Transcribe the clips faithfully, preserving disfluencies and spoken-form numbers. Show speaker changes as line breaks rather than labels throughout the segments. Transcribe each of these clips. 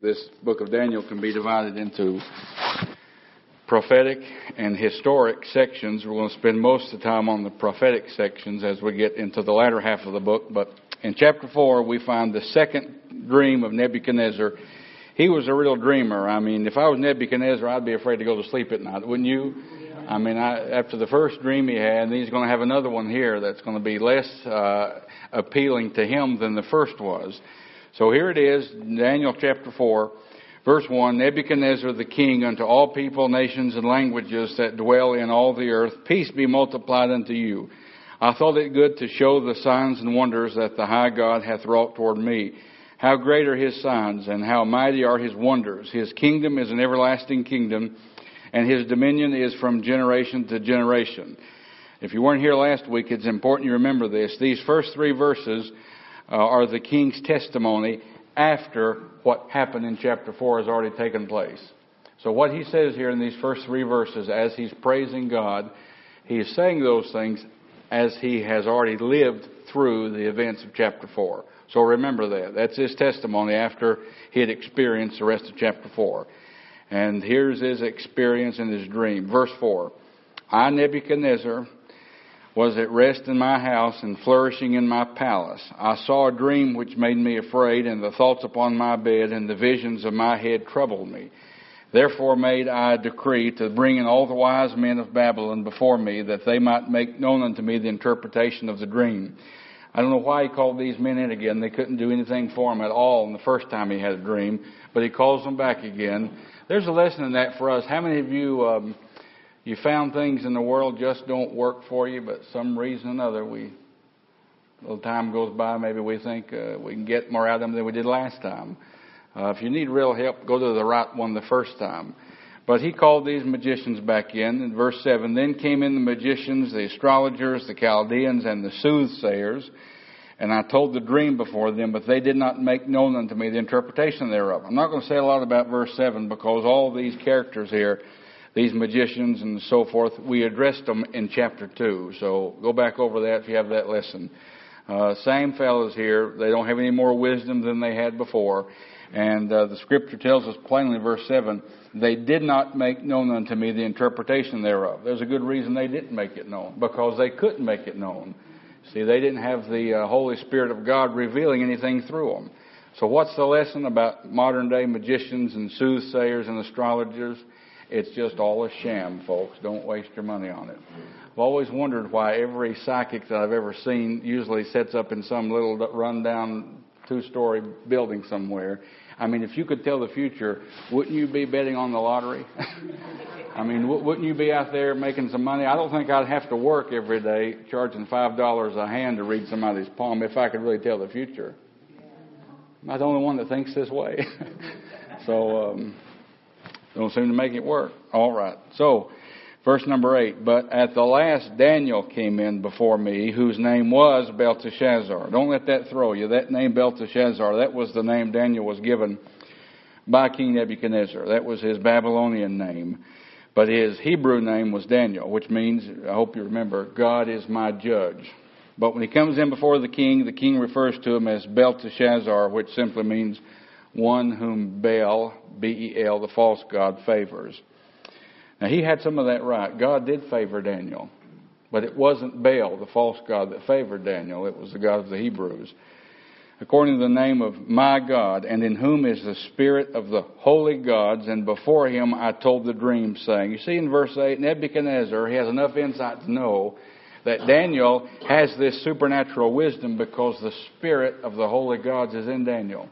This book of Daniel can be divided into prophetic and historic sections. We're going to spend most of the time on the prophetic sections as we get into the latter half of the book. But in chapter four, we find the second dream of Nebuchadnezzar. He was a real dreamer. I mean, if I was Nebuchadnezzar, I'd be afraid to go to sleep at night, wouldn't you? I mean, I, after the first dream he had, and he's going to have another one here that's going to be less uh, appealing to him than the first was. So here it is, Daniel chapter four, verse one, Nebuchadnezzar the king unto all people, nations, and languages that dwell in all the earth, peace be multiplied unto you. I thought it good to show the signs and wonders that the high God hath wrought toward me. How great are his signs, and how mighty are his wonders. His kingdom is an everlasting kingdom, and his dominion is from generation to generation. If you weren't here last week, it's important you remember this. These first three verses Uh, are the king's testimony after what happened in chapter four has already taken place. So what he says here in these first three verses, as he's praising God, he is saying those things as he has already lived through the events of chapter four. So remember that. That's his testimony after he had experienced the rest of chapter four. And here's his experience in his dream. Verse four, I, Nebuchadnezzar, was at rest in my house and flourishing in my palace. I saw a dream which made me afraid, and the thoughts upon my bed and the visions of my head troubled me. Therefore made I a decree to bring in all the wise men of Babylon before me, that they might make known unto me the interpretation of the dream. I don't know why he called these men in again. They couldn't do anything for him at all in the first time he had a dream, but he calls them back again. There's a lesson in that for us. How many of you... Um, You found things in the world just don't work for you, but some reason or another, we, a little time goes by, maybe we think uh, we can get more out of them than we did last time. Uh, if you need real help, go to the right one the first time. But he called these magicians back in. In verse seven, then came in the magicians, the astrologers, the Chaldeans, and the soothsayers, and I told the dream before them, but they did not make known unto me the interpretation thereof. I'm not going to say a lot about verse seven, because all these characters here, these magicians and so forth, we addressed them in chapter two. So go back over that if you have that lesson. Uh, same fellows here. They don't have any more wisdom than they had before. And uh, the scripture tells us plainly in verse seven, they did not make known unto me the interpretation thereof. There's a good reason they didn't make it known, because they couldn't make it known. See, they didn't have the uh, Holy Spirit of God revealing anything through them. So what's the lesson about modern day magicians and soothsayers and astrologers? It's just all a sham, folks. Don't waste your money on it. I've always wondered why every psychic that I've ever seen usually sets up in some little rundown two-story building somewhere. I mean, if you could tell the future, wouldn't you be betting on the lottery? I mean, wouldn't you be out there making some money? I don't think I'd have to work every day charging five dollars a hand to read somebody's palm if I could really tell the future. Am I the only one that thinks this way? so... Um, Don't seem to make it work. All right. So, verse number eight. But at the last Daniel came in before me, whose name was Belteshazzar. Don't let that throw you. That name Belteshazzar, that was the name Daniel was given by King Nebuchadnezzar. That was his Babylonian name. But his Hebrew name was Daniel, which means, I hope you remember, God is my judge. But when he comes in before the king, the king refers to him as Belteshazzar, which simply means one whom Baal, B E L, the false god, favors. Now, he had some of that right. God did favor Daniel. But it wasn't Baal, the false god, that favored Daniel. It was the God of the Hebrews. According to the name of my God, and in whom is the spirit of the holy gods, and before him I told the dream, saying. You see in verse eight, Nebuchadnezzar, he has enough insight to know that Daniel has this supernatural wisdom because the spirit of the holy gods is in Daniel.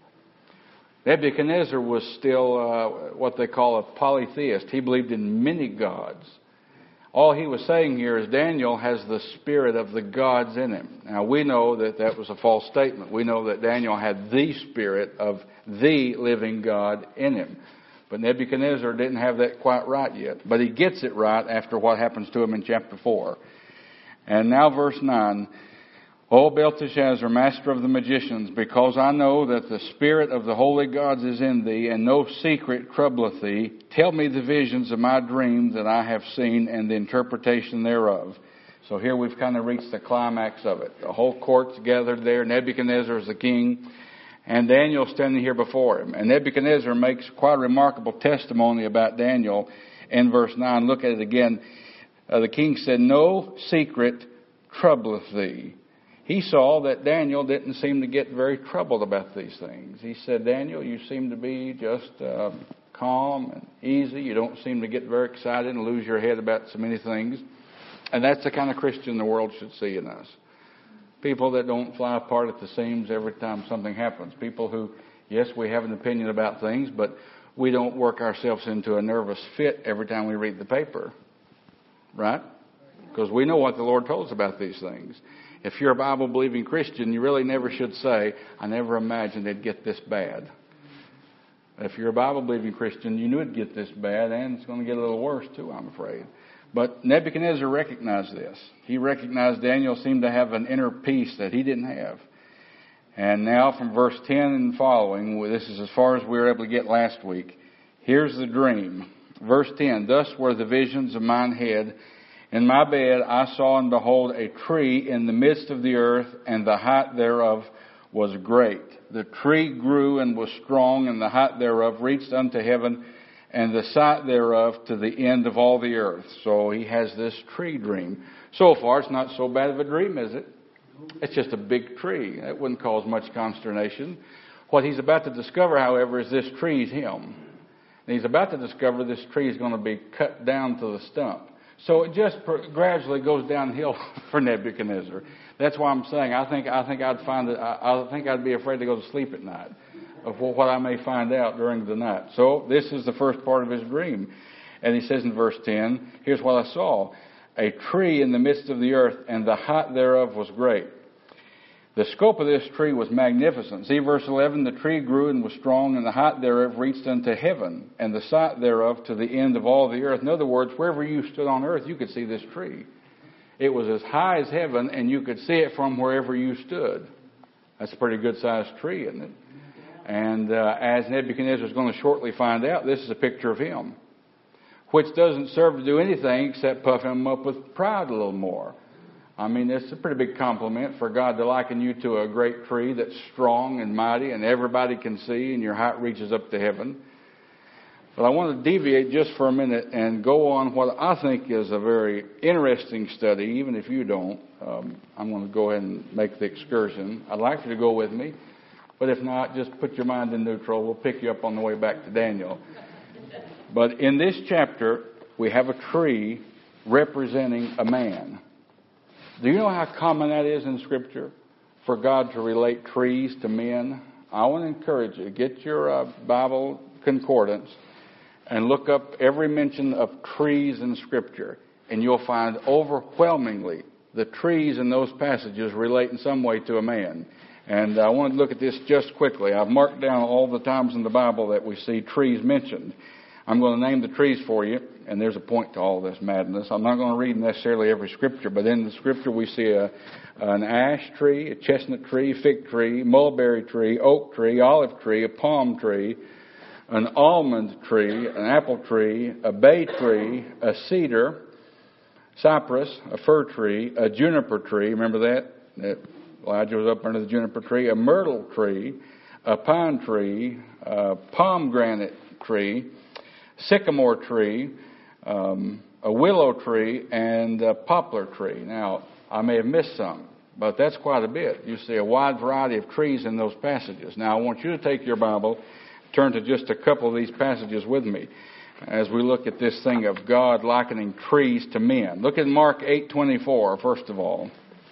Nebuchadnezzar was still uh, what they call a polytheist. He believed in many gods. All he was saying here is Daniel has the spirit of the gods in him. Now, we know that that was a false statement. We know that Daniel had the spirit of the living God in him. But Nebuchadnezzar didn't have that quite right yet. But he gets it right after what happens to him in chapter four. And now verse nine. O Belteshazzar, master of the magicians, because I know that the spirit of the holy gods is in thee, and no secret troubleth thee, tell me the visions of my dream that I have seen, and the interpretation thereof. So here we've kind of reached the climax of it. The whole court's gathered there. Nebuchadnezzar is the king, and Daniel standing here before him. And Nebuchadnezzar makes quite a remarkable testimony about Daniel in verse nine. Look at it again. Uh, the king said, "No secret troubleth thee." He saw that Daniel didn't seem to get very troubled about these things. He said, "Daniel, you seem to be just uh, calm and easy. You don't seem to get very excited and lose your head about so many things." And that's the kind of Christian the world should see in us. People that don't fly apart at the seams every time something happens. People who, yes, we have an opinion about things, but we don't work ourselves into a nervous fit every time we read the paper. Right? Because we know what the Lord told us about these things. If you're a Bible-believing Christian, you really never should say, "I never imagined it'd get this bad." If you're a Bible-believing Christian, you knew it'd get this bad, and it's going to get a little worse too, I'm afraid. But Nebuchadnezzar recognized this. He recognized Daniel seemed to have an inner peace that he didn't have. And now from verse ten and following, this is as far as we were able to get last week. Here's the dream. Verse ten, "Thus were the visions of mine head. In my bed I saw and behold a tree in the midst of the earth, and the height thereof was great. The tree grew and was strong, and the height thereof reached unto heaven, and the sight thereof to the end of all the earth." So he has this tree dream. So far, it's not so bad of a dream, is it? It's just a big tree. That wouldn't cause much consternation. What he's about to discover, however, is this tree's him. And he's about to discover this tree is going to be cut down to the stump. So it just gradually goes downhill for Nebuchadnezzar. That's why I'm saying I think I think I'd find it. I, I think I'd be afraid to go to sleep at night of what I may find out during the night. So this is the first part of his dream, and he says in verse ten, "Here's what I saw: a tree in the midst of the earth, and the height thereof was great." The scope of this tree was magnificent. See verse eleven, "The tree grew and was strong, and the height thereof reached unto heaven, and the sight thereof to the end of all the earth." In other words, wherever you stood on earth, you could see this tree. It was as high as heaven, and you could see it from wherever you stood. That's a pretty good-sized tree, isn't it? And uh, as Nebuchadnezzar is going to shortly find out, this is a picture of him, which doesn't serve to do anything except puff him up with pride a little more. I mean, it's a pretty big compliment for God to liken you to a great tree that's strong and mighty and everybody can see and your height reaches up to heaven. But I want to deviate just for a minute and go on what I think is a very interesting study, even if you don't. Um, I'm going to go ahead and make the excursion. I'd like you to go with me, but if not, just put your mind in neutral. We'll pick you up on the way back to Daniel. But in this chapter, we have a tree representing a man. Do you know how common that is in Scripture, for God to relate trees to men? I want to encourage you, get your uh, Bible concordance and look up every mention of trees in Scripture, and you'll find overwhelmingly the trees in those passages relate in some way to a man. And I want to look at this just quickly. I've marked down all the times in the Bible that we see trees mentioned. I'm going to name the trees for you, and there's a point to all this madness. I'm not going to read necessarily every scripture, but in the scripture we see a, an ash tree, a chestnut tree, fig tree, mulberry tree, oak tree, olive tree, a palm tree, an almond tree, an apple tree, a bay tree, a cedar, cypress, a fir tree, a juniper tree. Remember that? that Elijah was up under the juniper tree. A myrtle tree, a pine tree, a pomegranate tree, sycamore tree, um, a willow tree, and a poplar tree. Now, I may have missed some, but that's quite a bit. You see a wide variety of trees in those passages. Now, I want you to take your Bible, turn to just a couple of these passages with me as we look at this thing of God likening trees to men. Look at Mark eight twenty-four, first of all.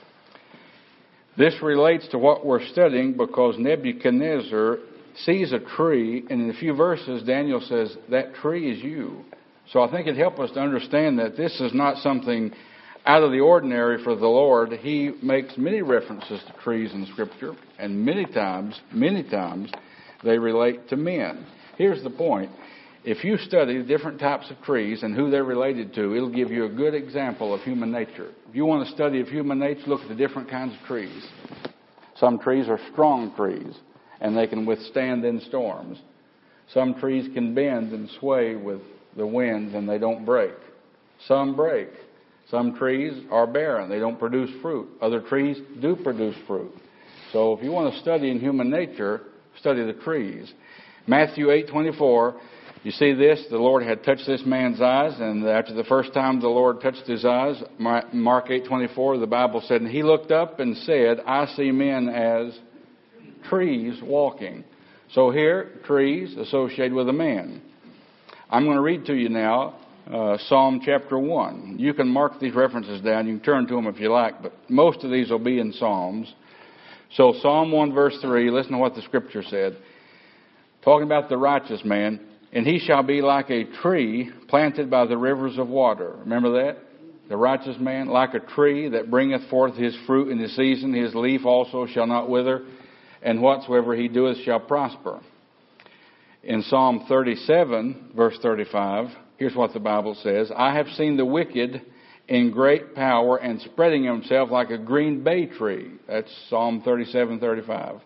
This relates to what we're studying because Nebuchadnezzar sees a tree, and in a few verses, Daniel says, that tree is you. So I think it'd help us to understand that this is not something out of the ordinary for the Lord. He makes many references to trees in Scripture, and many times, many times, they relate to men. Here's the point. If you study the different types of trees and who they're related to, it'll give you a good example of human nature. If you want to study of human nature, look at the different kinds of trees. Some trees are strong trees, and they can withstand in storms. Some trees can bend and sway with the winds, and they don't break. Some break. Some trees are barren. They don't produce fruit. Other trees do produce fruit. So if you want to study in human nature, study the trees. Matthew eight twenty-four, you see this, the Lord had touched this man's eyes, and after the first time the Lord touched his eyes, Mark eight twenty-four, the Bible said, and he looked up and said, I see men as trees walking. So here, trees associated with a man. I'm going to read to you now uh, Psalm chapter one. You can mark these references down. You can turn to them if you like, but most of these will be in Psalms. So Psalm one verse three, listen to what the Scripture said. Talking about the righteous man, and he shall be like a tree planted by the rivers of water. Remember that? The righteous man, like a tree that bringeth forth his fruit in his season, his leaf also shall not wither, and whatsoever he doeth shall prosper. In Psalm thirty-seven, verse thirty-five, here's what the Bible says. I have seen the wicked in great power and spreading himself like a green bay tree. That's Psalm thirty-seven, thirty-five.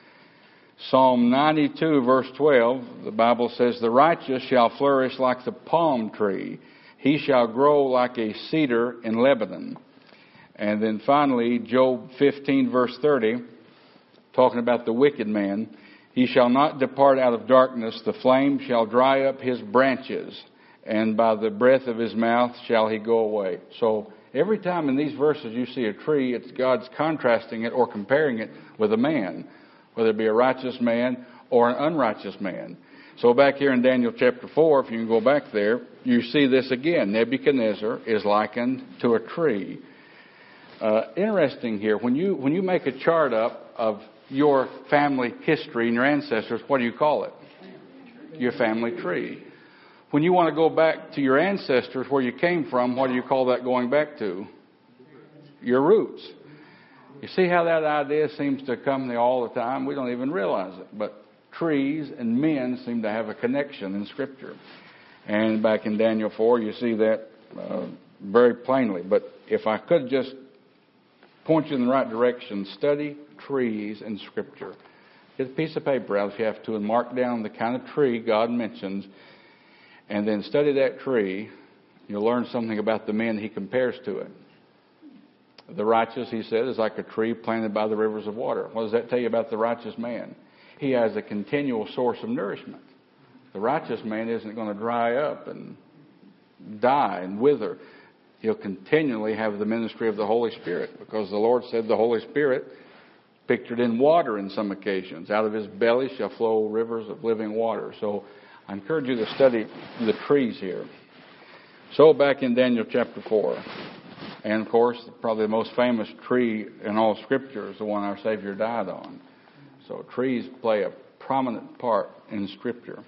Psalm ninety-two, verse twelve, the Bible says, the righteous shall flourish like the palm tree. He shall grow like a cedar in Lebanon. And then finally, Job fifteen, verse thirty, talking about the wicked man. He shall not depart out of darkness. The flame shall dry up his branches, and by the breath of his mouth shall he go away. So every time in these verses you see a tree, it's God's contrasting it or comparing it with a man, whether it be a righteous man or an unrighteous man. So back here in Daniel chapter four, if you can go back there, you see this again. Nebuchadnezzar is likened to a tree. Uh, interesting here, when you when you make a chart up of your family history and your ancestors, what do you call it? Your family tree. When you want to go back to your ancestors, where you came from, what do you call that going back to? Your roots. You see how that idea seems to come there all the time? We don't even realize it. But trees and men seem to have a connection in Scripture. And back in Daniel four, you see that uh, very plainly. But if I could just point you in the right direction, study trees in Scripture. Get a piece of paper out if you have to and mark down the kind of tree God mentions, and then study that tree. You'll learn something about the men he compares to it. The righteous, he said, is like a tree planted by the rivers of water. What does that tell you about the righteous man? He has a continual source of nourishment. The righteous man isn't going to dry up and die and wither. He'll continually have the ministry of the Holy Spirit, because the Lord said the Holy Spirit, pictured in water in some occasions, out of his belly shall flow rivers of living water. So I encourage you to study the trees here. So back in Daniel chapter four, and of course probably the most famous tree in all Scripture is the one our Savior died on. So trees play a prominent part in Scripture.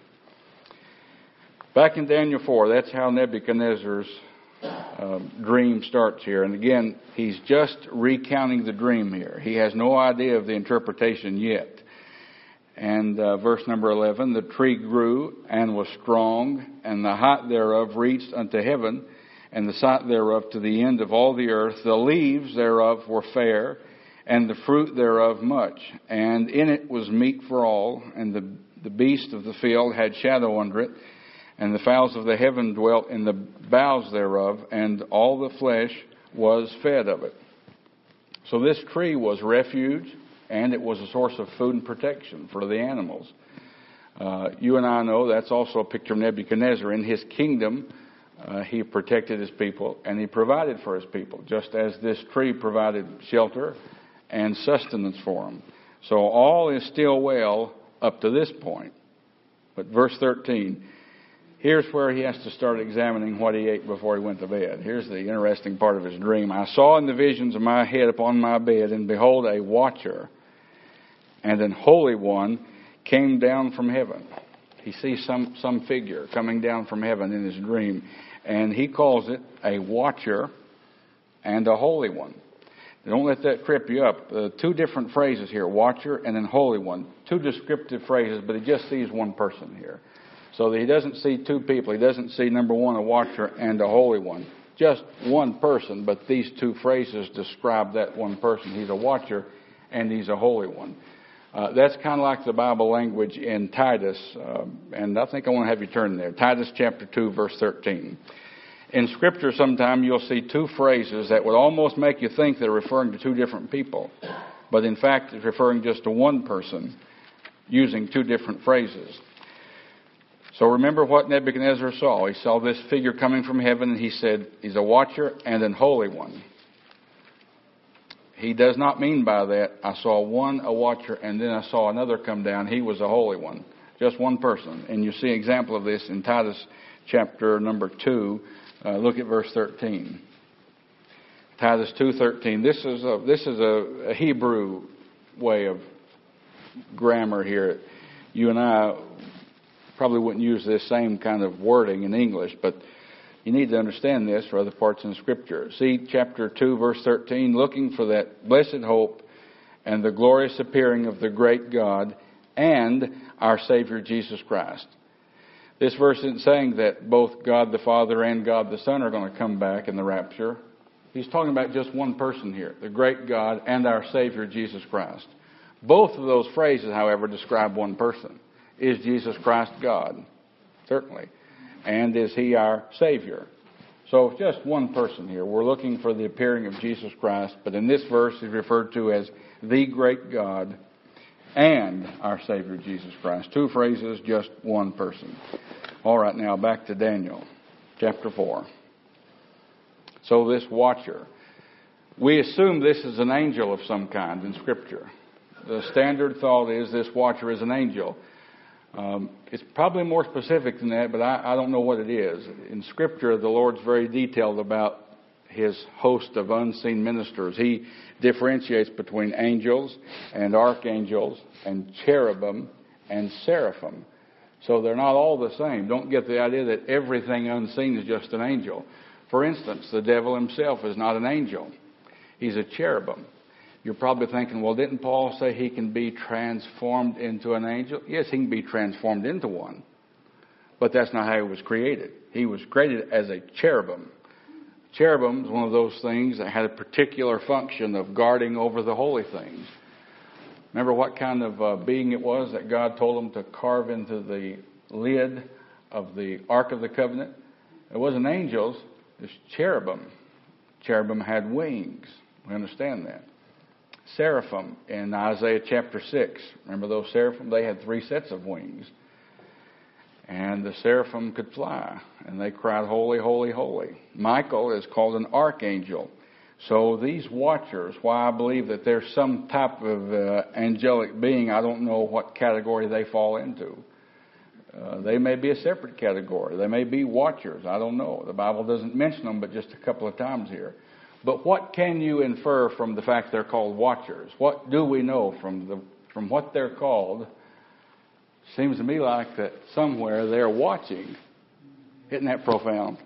Back in Daniel four, that's how Nebuchadnezzar's Uh, dream starts here. And again, he's just recounting the dream here. He has no idea of the interpretation yet. And uh, verse number eleven, the tree grew and was strong, and the height thereof reached unto heaven, and the sight thereof to the end of all the earth. The leaves thereof were fair, and the fruit thereof much. And in it was meat for all, and the, the beast of the field had shadow under it. And the fowls of the heaven dwelt in the boughs thereof, and all the flesh was fed of it. So this tree was refuge, and it was a source of food and protection for the animals. Uh, you and I know that's also a picture of Nebuchadnezzar. In his kingdom, uh, he protected his people, and he provided for his people, just as this tree provided shelter and sustenance for them. So all is still well up to this point. But verse thirteen... here's where he has to start examining what he ate before he went to bed. Here's the interesting part of his dream. I saw in the visions of my head upon my bed, and behold, a watcher and an holy one came down from heaven. He sees some, some figure coming down from heaven in his dream, and he calls it a watcher and a holy one. Don't let that trip you up. Uh, two different phrases here, watcher and an holy one. Two descriptive phrases, but he just sees one person here. So that he doesn't see two people. He doesn't see, number one, a watcher and a holy one. Just one person, but these two phrases describe that one person. He's a watcher and he's a holy one. Uh, that's kind of like the Bible language in Titus, uh, and I think I want to have you turn there. Titus chapter two, verse thirteen. In Scripture, sometime you'll see two phrases that would almost make you think they're referring to two different people. But in fact, it's referring just to one person. using two different phrases. So remember what Nebuchadnezzar saw. He saw this figure coming from heaven, and he said, he's a watcher and an holy one. He does not mean by that, I saw one a watcher and then I saw another come down. He was a holy one. Just one person. And you see an example of this in Titus chapter number two. Uh, look at verse thirteen. Titus two thirteen. This is a, this is a, a Hebrew way of grammar here. You and I probably wouldn't use this same kind of wording in English, but you need to understand this for other parts in Scripture. See chapter two, verse thirteen, looking for that blessed hope and the glorious appearing of the great God and our Savior Jesus Christ. This verse isn't saying that both God the Father and God the Son are going to come back in the rapture. He's talking about just one person here, the great God and our Savior Jesus Christ. Both of those phrases, however, describe one person. Is Jesus Christ God? Certainly. And is He our Savior? So just one person here. We're looking for the appearing of Jesus Christ, but in this verse He's referred to as the great God and our Savior Jesus Christ. Two phrases, just one person. All right, now back to Daniel, chapter four. So this watcher, we assume this is an angel of some kind in Scripture. The standard thought is this watcher is an angel. Um, it's probably more specific than that, but I, I don't know what it is. In Scripture, the Lord's very detailed about His host of unseen ministers. He differentiates between angels and archangels and cherubim and seraphim. So they're not all the same. Don't get the idea that everything unseen is just an angel. For instance, the devil himself is not an angel. He's a cherubim. You're probably thinking, well, didn't Paul say he can be transformed into an angel? Yes, he can be transformed into one. But that's not how he was created. He was created as a cherubim. Cherubim is one of those things that had a particular function of guarding over the holy things. Remember what kind of uh, being it was that God told him to carve into the lid of the Ark of the Covenant? It wasn't angels, it was cherubim. Cherubim had wings. We understand that. Seraphim in Isaiah chapter six. Remember those seraphim? They had three sets of wings. And the seraphim could fly. And they cried, holy, holy, holy. Michael is called an archangel. So these watchers, why I believe that there's some type of uh, angelic being, I don't know what category they fall into. Uh, they may be a separate category. They may be watchers. I don't know. The Bible doesn't mention them but just a couple of times here. But what can you infer from the fact they're called watchers? What do we know from the from what they're called? Seems to me like that somewhere they're watching. Isn't that profound?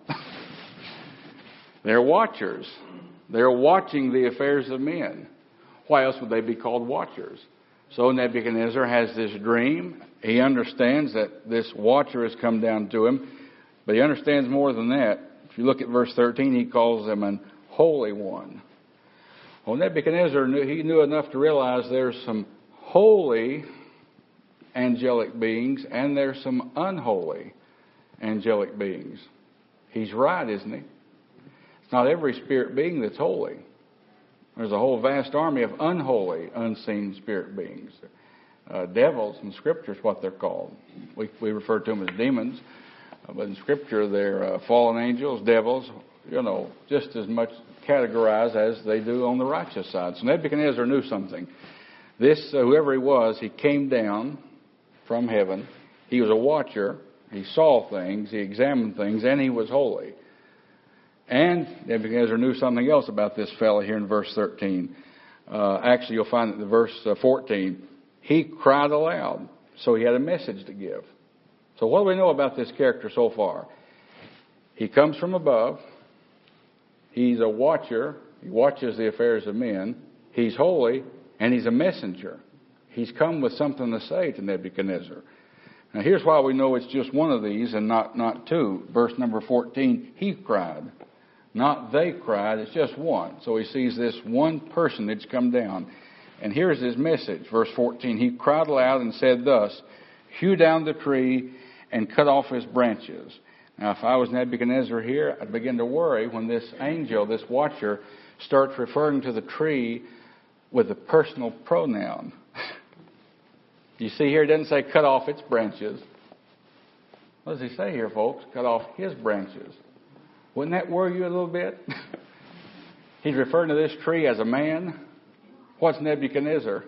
They're watchers. They're watching the affairs of men. Why else would they be called watchers? So Nebuchadnezzar has this dream. He understands that this watcher has come down to him. But he understands more than that. If you look at verse thirteen, he calls him an Holy One. Well, Nebuchadnezzar knew, he knew enough to realize there's some holy angelic beings and there's some unholy angelic beings. He's right, isn't he? It's not every spirit being that's holy. There's a whole vast army of unholy, unseen spirit beings. Uh, devils in Scripture is what they're called. We, we refer to them as demons. Uh, but in Scripture, they're uh, fallen angels, devils, you know, just as much categorized as they do on the righteous side. So Nebuchadnezzar knew something. This, uh, whoever he was, he came down from heaven. He was a watcher. He saw things. He examined things. And he was holy. And Nebuchadnezzar knew something else about this fellow here in verse thirteen. Uh, actually, you'll find that in verse uh, fourteen, he cried aloud. So he had a message to give. So what do we know about this character so far? He comes from above. He's a watcher. He watches the affairs of men. He's holy, and he's a messenger. He's come with something to say to Nebuchadnezzar. Now, here's why we know it's just one of these and not, not two. Verse number fourteen, he cried. Not they cried, it's just one. So he sees this one person that's come down. And here's his message. Verse fourteen, he cried aloud and said thus, hew down the tree and cut off his branches. Now, if I was Nebuchadnezzar here, I'd begin to worry when this angel, this watcher, starts referring to the tree with a personal pronoun. You see here, it doesn't say cut off its branches. What does he say here, folks? Cut off his branches. Wouldn't that worry you a little bit? He's referring to this tree as a man. What's Nebuchadnezzar?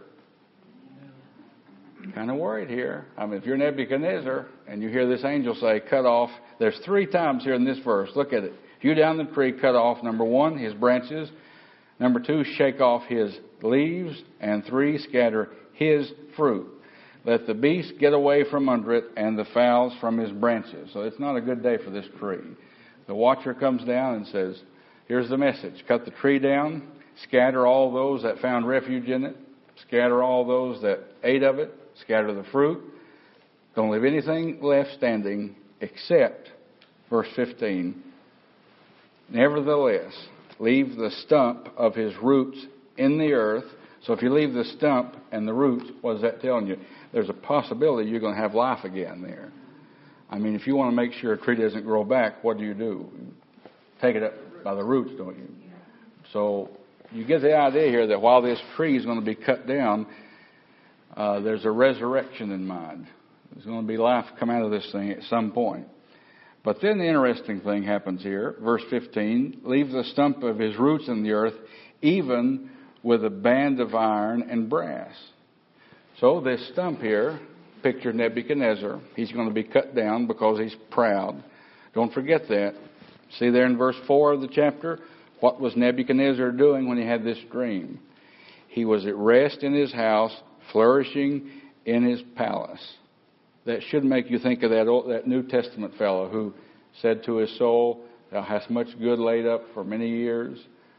Kind of worried here. I mean, if you're Nebuchadnezzar and you hear this angel say, cut off, there's three times here in this verse. Look at it. Hew down the tree, cut off, number one, his branches. Number two, shake off his leaves. And three, scatter his fruit. Let the beast get away from under it and the fowls from his branches. So it's not a good day for this tree. The watcher comes down and says, here's the message. Cut the tree down, scatter all those that found refuge in it, scatter all those that ate of it, scatter the fruit. Don't leave anything left standing except, verse fifteen, nevertheless, leave the stump of his roots in the earth. So if you leave the stump and the roots, what is that telling you? There's a possibility you're going to have life again there. I mean, if you want to make sure a tree doesn't grow back, what do you do? Take it up by the roots, don't you? So you get the idea here that while this tree is going to be cut down, uh, there's a resurrection in mind. There's going to be life come out of this thing at some point. But then the interesting thing happens here. Verse fifteen, leave the stump of his roots in the earth, even with a band of iron and brass. So this stump here, picture Nebuchadnezzar. He's going to be cut down because he's proud. Don't forget that. See there in verse four of the chapter, what was Nebuchadnezzar doing when he had this dream? He was at rest in his house, flourishing in his palace. That should make you think of that old, that New Testament fellow who said to his soul, thou hast much good laid up for many years.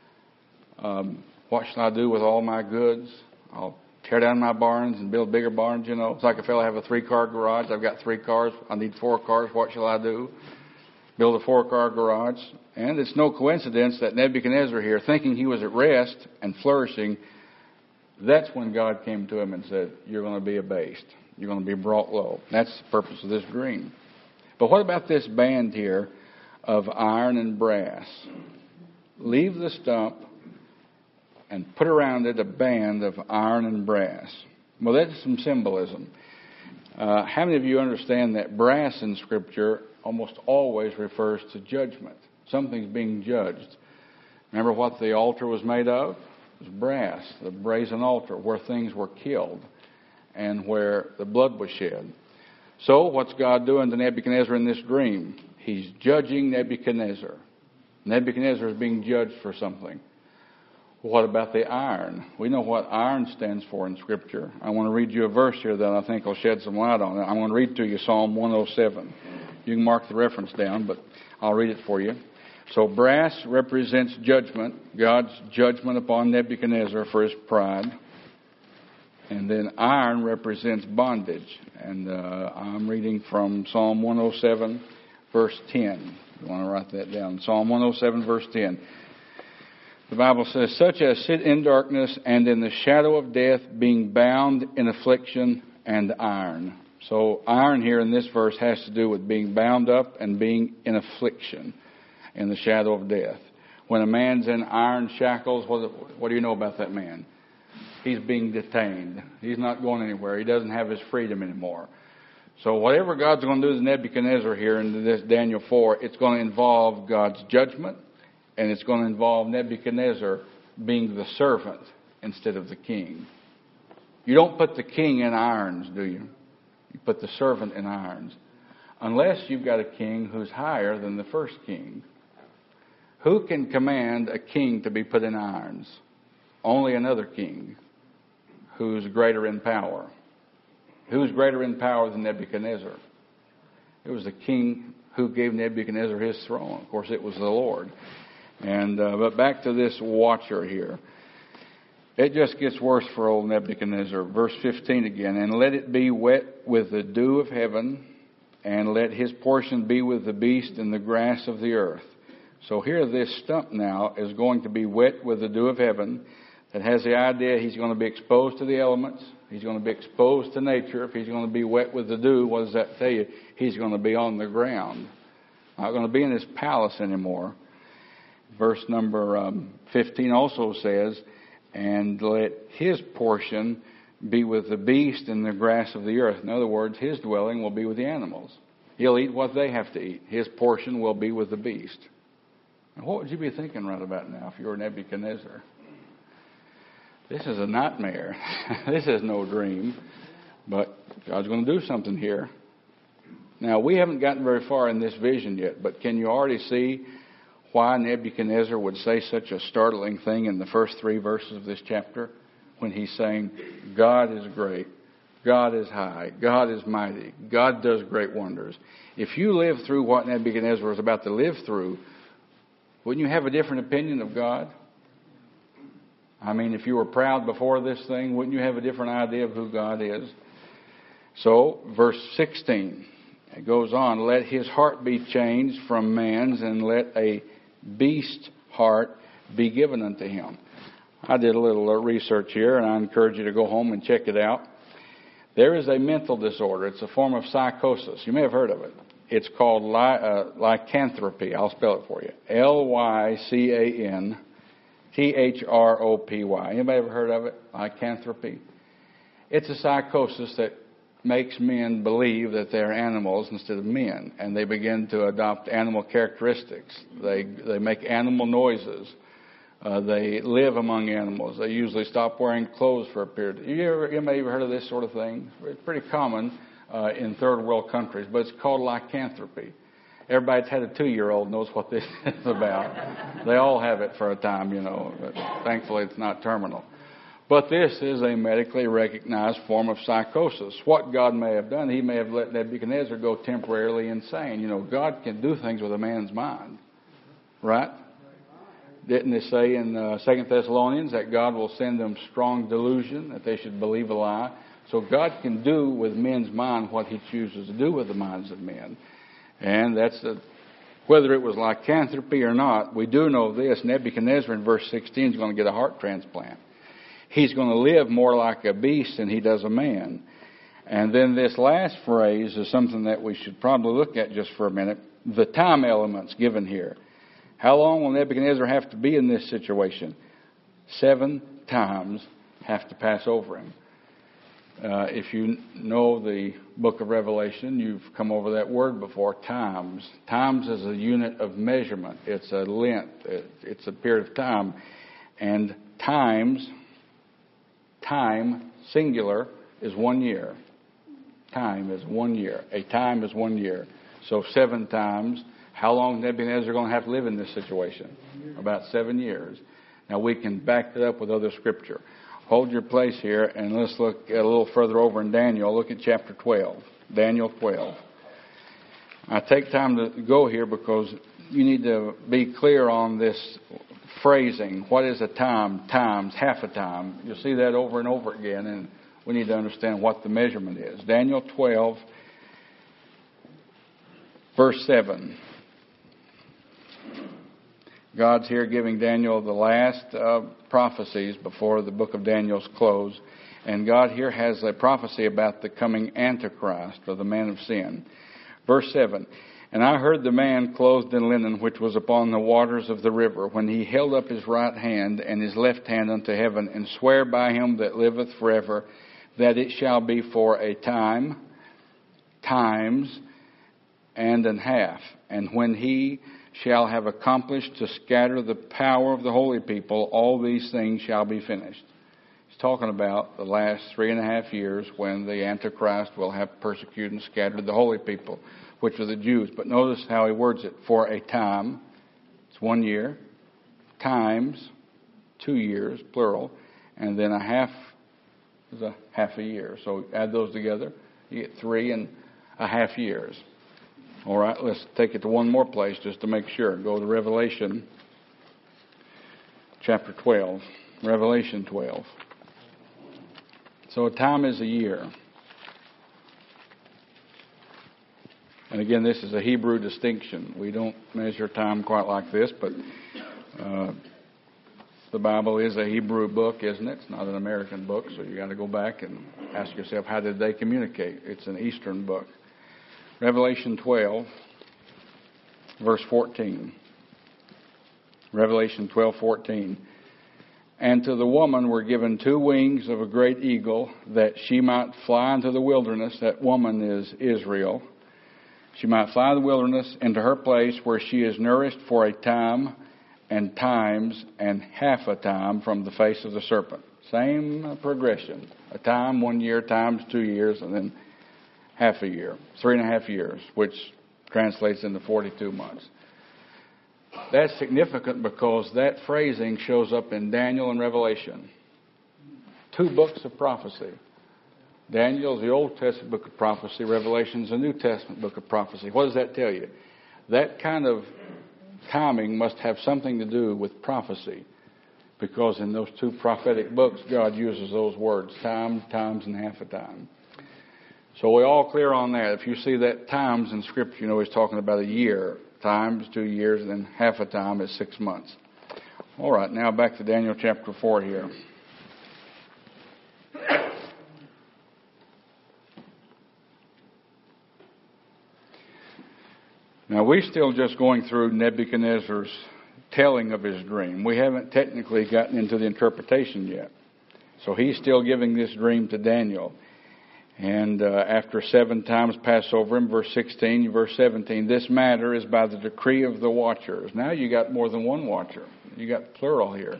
Um, what shall I do with all my goods? I'll tear down my barns and build bigger barns, you know. It's like a fellow have a three-car garage. I've got three cars. I need four cars. What shall I do? Build a four-car garage. And it's no coincidence that Nebuchadnezzar here, thinking he was at rest and flourishing, that's when God came to him and said, you're going to be abased. You're going to be brought low. That's the purpose of this dream. But what about this band here of iron and brass? Leave the stump and put around it a band of iron and brass. Well, that's some symbolism. Uh, how many of you understand that brass in Scripture almost always refers to judgment? Something's being judged. Remember what the altar was made of? It was brass, the brazen altar, where things were killed and where the blood was shed. So what's God doing to Nebuchadnezzar in this dream? He's judging Nebuchadnezzar. Nebuchadnezzar is being judged for something. What about the iron? We know what iron stands for in Scripture. I want to read you a verse here that I think will shed some light on it. I'm going to read to you Psalm one oh seven. You can mark the reference down, but I'll read it for you. So brass represents judgment, God's judgment upon Nebuchadnezzar for his pride. And then iron represents bondage. And uh, I'm reading from Psalm one oh seven, verse ten. You want to write that down. Psalm one oh seven, verse ten. The Bible says, such as sit in darkness and in the shadow of death, being bound in affliction and iron. So iron here in this verse has to do with being bound up and being in affliction, in the shadow of death. When a man's in iron shackles, what, what do you know about that man? He's being detained. He's not going anywhere. He doesn't have his freedom anymore. So whatever God's going to do to Nebuchadnezzar here in this Daniel four, it's going to involve God's judgment, and it's going to involve Nebuchadnezzar being the servant instead of the king. You don't put the king in irons, do you? You put the servant in irons. Unless you've got a king who's higher than the first king. Who can command a king to be put in irons? Only another king who's greater in power. Who's greater in power than Nebuchadnezzar? It was the king who gave Nebuchadnezzar his throne. Of course, it was the Lord. And uh, but back to this watcher here. It just gets worse for old Nebuchadnezzar. Verse fifteen again. And let it be wet with the dew of heaven, and let his portion be with the beast and the grass of the earth. So here this stump now is going to be wet with the dew of heaven. That has the idea he's going to be exposed to the elements. He's going to be exposed to nature. If he's going to be wet with the dew, what does that tell you? He's going to be on the ground. Not going to be in his palace anymore. Verse number um, fifteen also says, and let his portion be with the beast and the grass of the earth. In other words, his dwelling will be with the animals. He'll eat what they have to eat. His portion will be with the beast. Now, what would you be thinking right about now if you were Nebuchadnezzar? This is a nightmare. This is no dream. But God's going to do something here. Now, we haven't gotten very far in this vision yet, but can you already see why Nebuchadnezzar would say such a startling thing in the first three verses of this chapter? When he's saying, God is great, God is high, God is mighty, God does great wonders. If you live through what Nebuchadnezzar was about to live through, wouldn't you have a different opinion of God? I mean, if you were proud before this thing, wouldn't you have a different idea of who God is? So, verse sixteen, it goes on, let his heart be changed from man's, and let a beast heart be given unto him. I did a little research here, and I encourage you to go home and check it out. There is a mental disorder. It's a form of psychosis. You may have heard of it. It's called ly, uh, lycanthropy. I'll spell it for you. L Y C A N T H R O P Y. Anybody ever heard of it? Lycanthropy. It's a psychosis that makes men believe that they're animals instead of men, and they begin to adopt animal characteristics. They they make animal noises. Uh, they live among animals. They usually stop wearing clothes for a period. You ever, you may have heard of this sort of thing? It's pretty common uh, in third world countries, but it's called lycanthropy. Everybody that's had a two-year-old knows what this is about. They all have it for a time, you know, but thankfully it's not terminal. But this is a medically recognized form of psychosis. What God may have done, he may have let Nebuchadnezzar go temporarily insane. You know, God can do things with a man's mind, right? Didn't it say in uh, Second Thessalonians that God will send them strong delusion, that they should believe a lie? So God can do with men's mind what he chooses to do with the minds of men. And that's a, whether it was lycanthropy or not, we do know this. Nebuchadnezzar in verse sixteen is going to get a heart transplant. He's going to live more like a beast than he does a man. And then this last phrase is something that we should probably look at just for a minute. The time elements given here. How long will Nebuchadnezzar have to be in this situation? Seven times have to pass over him. Uh, if you know the book of Revelation, you've come over that word before, times. Times is a unit of measurement. It's a length. It, it's a period of time. And times, time, singular, is one year. Time is one year. A time is one year. So seven times. How long is Nebuchadnezzar going to have to live in this situation? About seven years. Now we can back it up with other scripture. Hold your place here and let's look a little further over in Daniel. Look at chapter twelve. Daniel twelve. I take time to go here because you need to be clear on this phrasing. What is a time? Times, half a time. You'll see that over and over again, and we need to understand what the measurement is. Daniel twelve, verse seven. God's here giving Daniel the last uh, prophecies before the book of Daniel's close. And God here has a prophecy about the coming Antichrist, or the man of sin. Verse seven. And I heard the man clothed in linen, which was upon the waters of the river, when he held up his right hand and his left hand unto heaven, and swear by him that liveth forever, that it shall be for a time, times, and an half. And when he shall have accomplished to scatter the power of the holy people, all these things shall be finished. He's talking about the last three and a half years when the Antichrist will have persecuted and scattered the holy people, which are the Jews. But notice how he words it. For a time, it's one year, times, two years, plural, and then a half is a half a year. So add those together, you get three and a half years. All right, let's take it to one more place just to make sure. Go to Revelation chapter twelve. Revelation twelve. So a time is a year. And again, this is a Hebrew distinction. We don't measure time quite like this, but uh, the Bible is a Hebrew book, isn't it? It's not an American book, so you got to go back and ask yourself, how did they communicate? It's an Eastern book. Revelation twelve, verse fourteen. Revelation twelve, fourteen. And to the woman were given two wings of a great eagle, that she might fly into the wilderness. That woman is Israel. She might fly in the wilderness into her place where she is nourished for a time and times and half a time from the face of the serpent. Same progression. A time, one year, times two years, and then half a year. Three and a half years, which translates into forty-two months. That's significant because that phrasing shows up in Daniel and Revelation. Two books of prophecy. Daniel is the Old Testament book of prophecy. Revelation is a New Testament book of prophecy. What does that tell you? That kind of timing must have something to do with prophecy, because in those two prophetic books, God uses those words, time, times, and half a time. So we're all clear on that. If you see that times in Scripture, you know he's talking about a year. Times, two years, and then half a time is six months. All right, now back to Daniel chapter four here. Now, we're still just going through Nebuchadnezzar's telling of his dream. We haven't technically gotten into the interpretation yet. So he's still giving this dream to Daniel. And uh, after seven times pass over him, verse sixteen, verse seventeen, this matter is by the decree of the watchers. Now you got more than one watcher. You got plural here.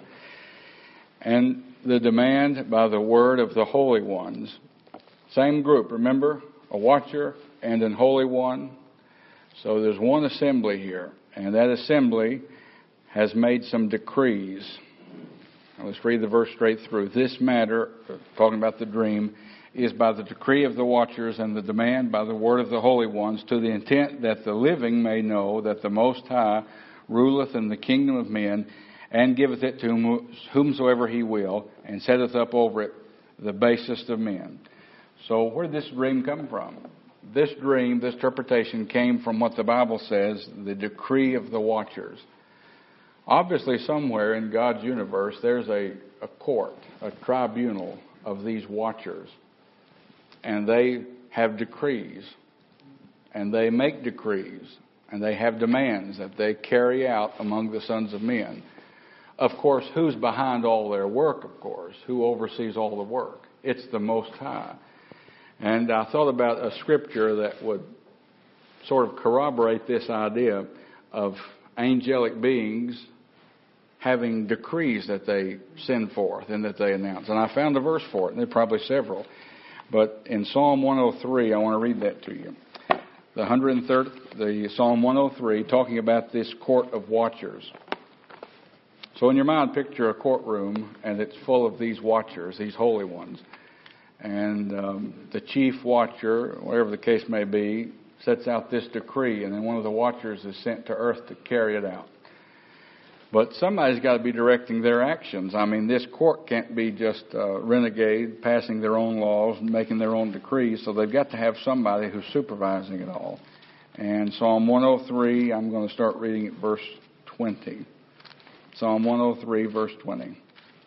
And the demand by the word of the holy ones. Same group, remember? A watcher and an holy one. So there's one assembly here. And that assembly has made some decrees. Now let's read the verse straight through. This matter, talking about the dream, is by the decree of the watchers and the demand by the word of the holy ones, to the intent that the living may know that the Most High ruleth in the kingdom of men, and giveth it to whomsoever he will, and setteth up over it the basest of men. So where did this dream come from? This dream, this interpretation came from what the Bible says, the decree of the watchers. Obviously somewhere in God's universe there's a, a court, a tribunal of these watchers. And they have decrees, and they make decrees, and they have demands that they carry out among the sons of men. Of course, who's behind all their work, of course? Who oversees all the work? It's the Most High. And I thought about a scripture that would sort of corroborate this idea of angelic beings having decrees that they send forth and that they announce. And I found a verse for it, and there are probably several. But in Psalm one oh three, I want to read that to you. The one hundred third, the Psalm one oh three, talking about this court of watchers. So in your mind, picture a courtroom, and it's full of these watchers, these holy ones. And um, the chief watcher, whatever the case may be, sets out this decree, and then one of the watchers is sent to earth to carry it out. But somebody's got to be directing their actions. I mean, this court can't be just uh, renegade, passing their own laws and making their own decrees. So they've got to have somebody who's supervising it all. And Psalm one oh three, I'm going to start reading at verse twenty. Psalm one oh three, verse twenty.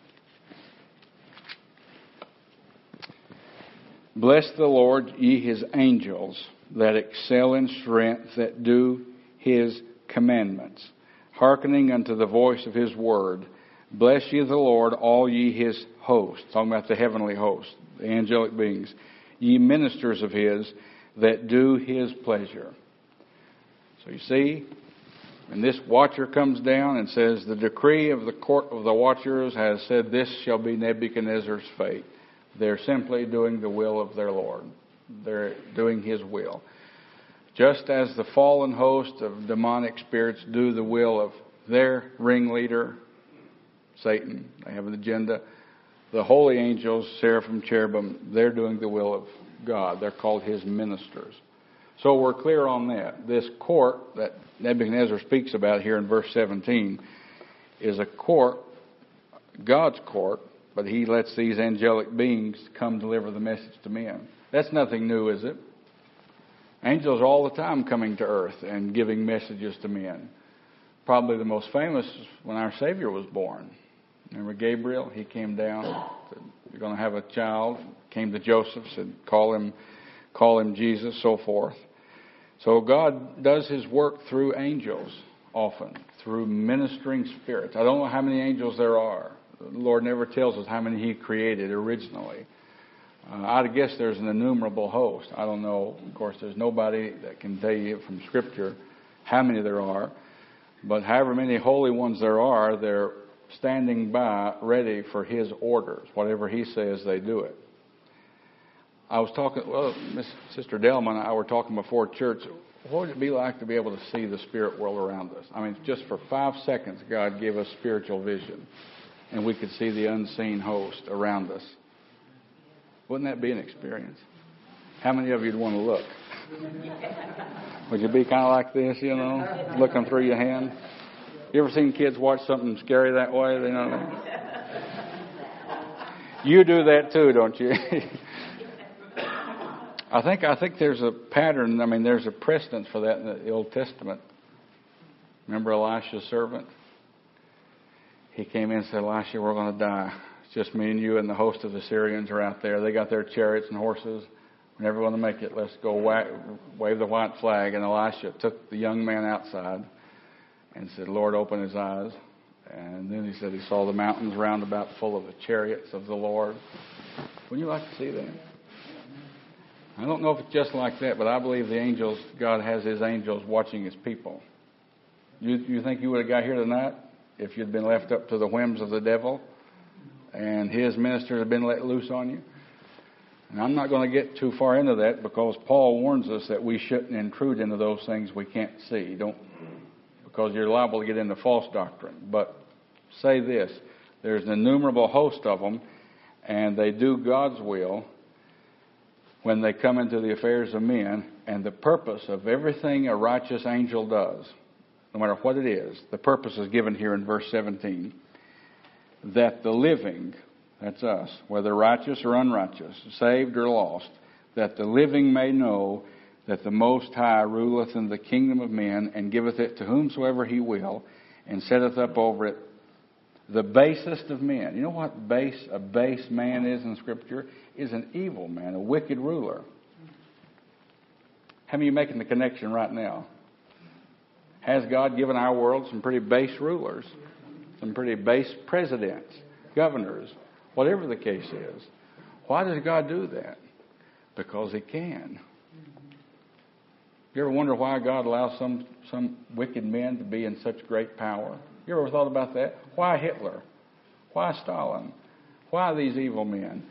Bless the Lord, ye his angels, that excel in strength, that do his commandments, hearkening unto the voice of his word. Bless ye the Lord, all ye his hosts. Talking about the heavenly hosts, the angelic beings. Ye ministers of his, that do his pleasure. So you see, when this watcher comes down and says, the decree of the court of the watchers has said, this shall be Nebuchadnezzar's fate. They're simply doing the will of their Lord. They're doing his will. Just as the fallen host of demonic spirits do the will of their ringleader, Satan, they have an agenda. The holy angels, seraphim, cherubim, they're doing the will of God. They're called his ministers. So we're clear on that. This court that Nebuchadnezzar speaks about here in verse seventeen is a court, God's court, but he lets these angelic beings come deliver the message to men. That's nothing new, is it? Angels are all the time coming to earth and giving messages to men. Probably the most famous is when our Savior was born. Remember Gabriel? He came down, said, you're going to have a child. Came to Joseph, said, call him, call him Jesus, so forth. So God does his work through angels often, through ministering spirits. I don't know how many angels there are. The Lord never tells us how many He created originally. Uh, I'd guess there's an innumerable host. I don't know. Of course, there's nobody that can tell you from Scripture how many there are. But however many holy ones there are, they're standing by ready for His orders. Whatever He says, they do it. I was talking, well, Miss Sister Delma and I were talking before church. What would it be like to be able to see the spirit world around us? I mean, just for five seconds, God gave us spiritual vision, and we could see the unseen host around us. Wouldn't that be an experience? How many of you would want to look? Would you be kind of like this, you know, looking through your hand? You ever seen kids watch something scary that way? You know, you do that too, don't you? I think I think there's a pattern. I mean, there's a precedent for that in the Old Testament. Remember Elisha's servant? He came in and said, Elisha, we're going to die. It's just me and you and the host of the Syrians are out there. They got their chariots and horses. We're never going to make it. Let's go whack, wave the white flag. And Elisha took the young man outside and said, Lord, open his eyes. And then he said he saw the mountains round about full of the chariots of the Lord. Wouldn't you like to see that? I don't know if it's just like that, but I believe the angels, God has His angels watching His people. You, you think you would have got here tonight if you'd been left up to the whims of the devil and his ministers had been let loose on you? And I'm not going to get too far into that because Paul warns us that we shouldn't intrude into those things we can't see. Don't, because you're liable to get into false doctrine. But say this, there's an innumerable host of them, and they do God's will when they come into the affairs of men, and the purpose of everything a righteous angel does, no matter what it is, the purpose is given here in verse seventeen, that the living, that's us, whether righteous or unrighteous, saved or lost, that the living may know that the Most High ruleth in the kingdom of men, and giveth it to whomsoever He will, and setteth up over it the basest of men. You know what base a base man is in Scripture? Is an evil man, a wicked ruler. How many of you making the connection right now? Has God given our world some pretty base rulers? Some pretty base presidents, governors, whatever the case is. Why does God do that? Because He can. You ever wonder why God allows some, some wicked men to be in such great power? You ever thought about that? Why Hitler? Why Stalin? Why these evil men?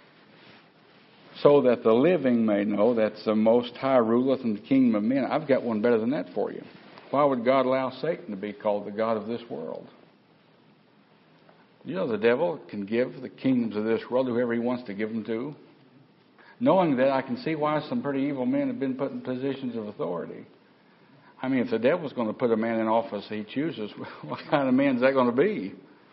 So that the living may know that the Most High ruleth in the kingdom of men. I've got one better than that for you. Why would God allow Satan to be called the God of this world? You know the devil can give the kingdoms of this world to whoever he wants to give them to. Knowing that, I can see why some pretty evil men have been put in positions of authority. I mean, if the devil's going to put a man in office he chooses, what kind of man is that going to be?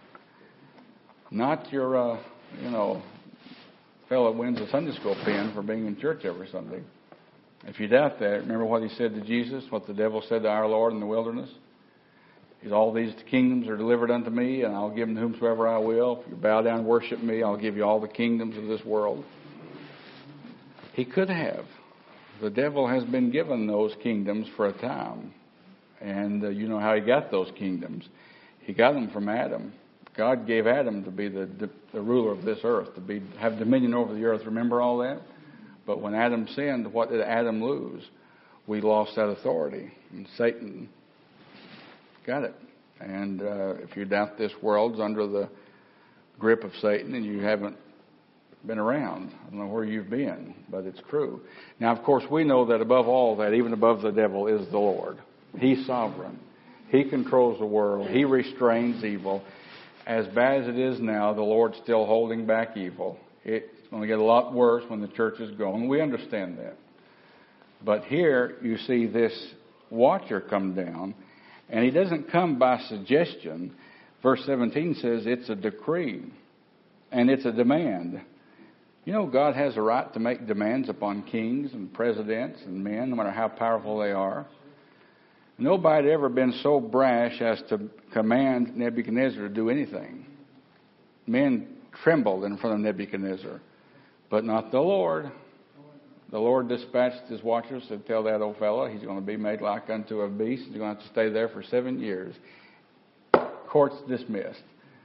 Not your, uh, you know, fellow that wins a Sunday school pen for being in church every Sunday. If you doubt that, remember what he said to Jesus, what the devil said to our Lord in the wilderness? He's, all these kingdoms are delivered unto me, and I'll give them to whomsoever I will. If you bow down and worship me, I'll give you all the kingdoms of this world. He could have. The devil has been given those kingdoms for a time. And uh, you know how he got those kingdoms. He got them from Adam. God gave Adam to be the, the, the ruler of this earth, to be have dominion over the earth. Remember all that? But when Adam sinned, what did Adam lose? We lost that authority. And Satan got it. And uh, if you doubt this world's under the grip of Satan and you haven't been around, I don't know where you've been, but it's true. Now, of course, we know that above all that, even above the devil, is the Lord. He's sovereign. He controls the world. He restrains evil. As bad as it is now, the Lord's still holding back evil. It's going to get a lot worse when the church is gone. We understand that. But here you see this watcher come down, and he doesn't come by suggestion. Verse seventeen says it's a decree, and it's a demand. You know, God has a right to make demands upon kings and presidents and men, no matter how powerful they are. Nobody had ever been so brash as to command Nebuchadnezzar to do anything. Men trembled in front of Nebuchadnezzar, but not the Lord. The Lord dispatched His watchers to tell that old fellow he's going to be made like unto a beast. He's going to have to stay there for seven years. Court's dismissed.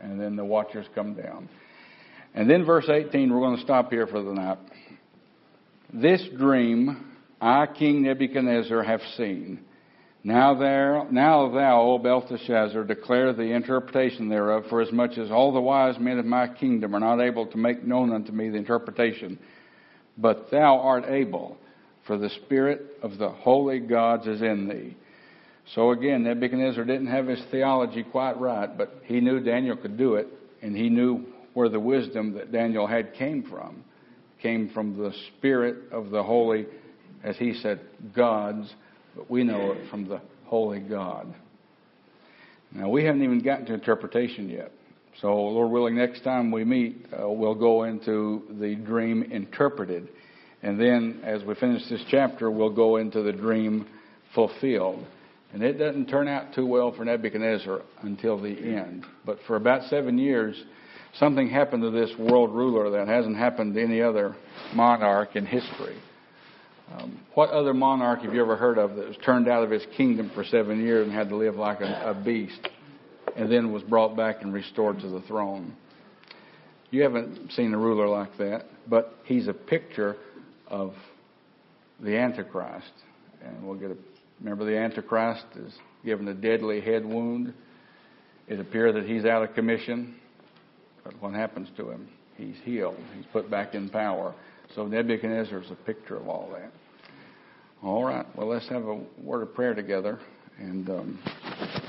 And then the watchers come down. And then verse eighteen, we're going to stop here for the night. This dream I, King Nebuchadnezzar, have seen. Now, there, now thou, O Belteshazzar, declare the interpretation thereof, for as much as all the wise men of my kingdom are not able to make known unto me the interpretation. But thou art able, for the spirit of the holy gods is in thee. So again, Nebuchadnezzar didn't have his theology quite right, but he knew Daniel could do it, and he knew where the wisdom that Daniel had came from. Came from the spirit of the holy, as he said, gods, but we know it from the holy God. Now, we haven't even gotten to interpretation yet. So, Lord willing, next time we meet, uh, we'll go into the dream interpreted. And then, as we finish this chapter, we'll go into the dream fulfilled. And it doesn't turn out too well for Nebuchadnezzar until the end. But for about seven years, something happened to this world ruler that hasn't happened to any other monarch in history. Um, what other monarch have you ever heard of that was turned out of his kingdom for seven years and had to live like a, a beast and then was brought back and restored to the throne? You haven't seen a ruler like that, but he's a picture of the Antichrist. And we'll get a, remember the Antichrist is given a deadly head wound. It appears that he's out of commission. But what happens to him? He's healed. He's put back in power. So Nebuchadnezzar is a picture of all that. All right. Well, let's have a word of prayer together. And um,